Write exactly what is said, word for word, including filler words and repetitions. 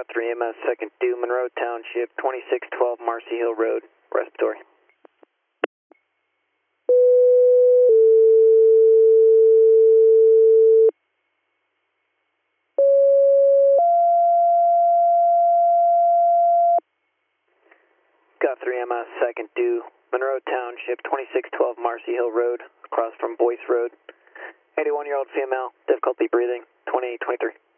three M S second due, Monroe Township, twenty-six twelve Marcy Hill Road, respiratory. Got three M S second due, Monroe Township, twenty-six twelve Marcy Hill Road, across from Boyce Road. eighty-one-year-old female, difficulty breathing, twenty twenty-three.